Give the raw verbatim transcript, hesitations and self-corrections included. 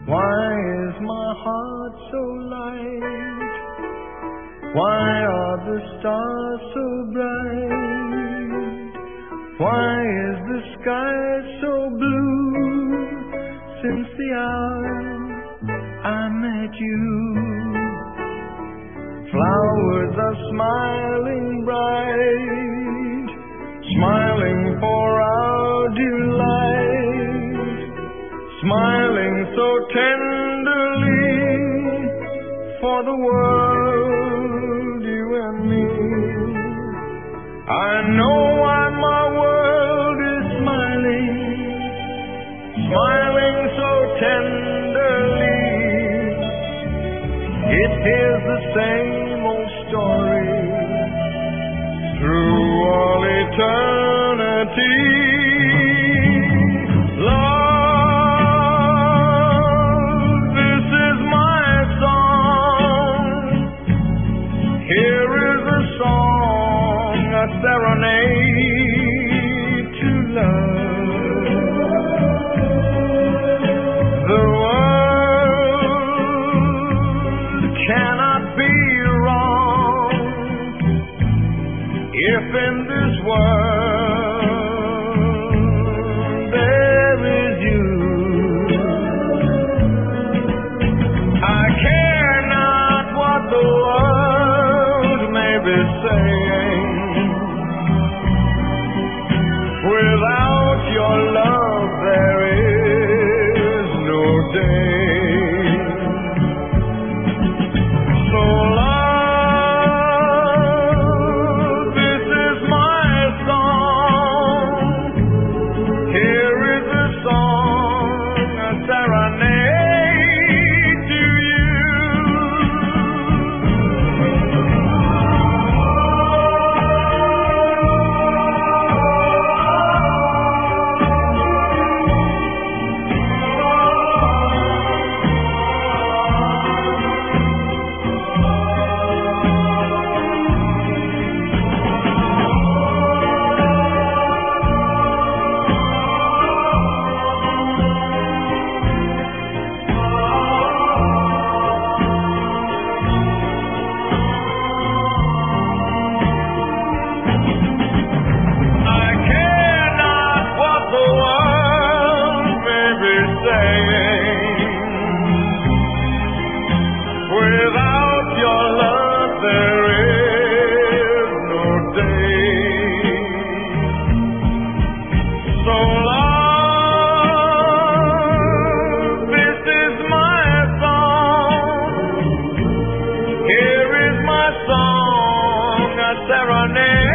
Why is my heart so light? Why are the stars so bright? Why is the sky so blue since the hour I met you? Flowers are smiling bright, smiling for our delight, smiling so tenderly for the world, you and me. I know why my world is smiling, smiling so tenderly. It is the same old story through all eternity. Love, this is my song. Here is a song, a serenade to love. The world cannot be wrong if in this world there is you. I care not what the world may be saying. Without your love there is no day. So love, this is my song. Here is a song, a serenade to you. I care not what the world may be saying. Without your love there is no day. So love, this is my song. Here is my song, a serenade.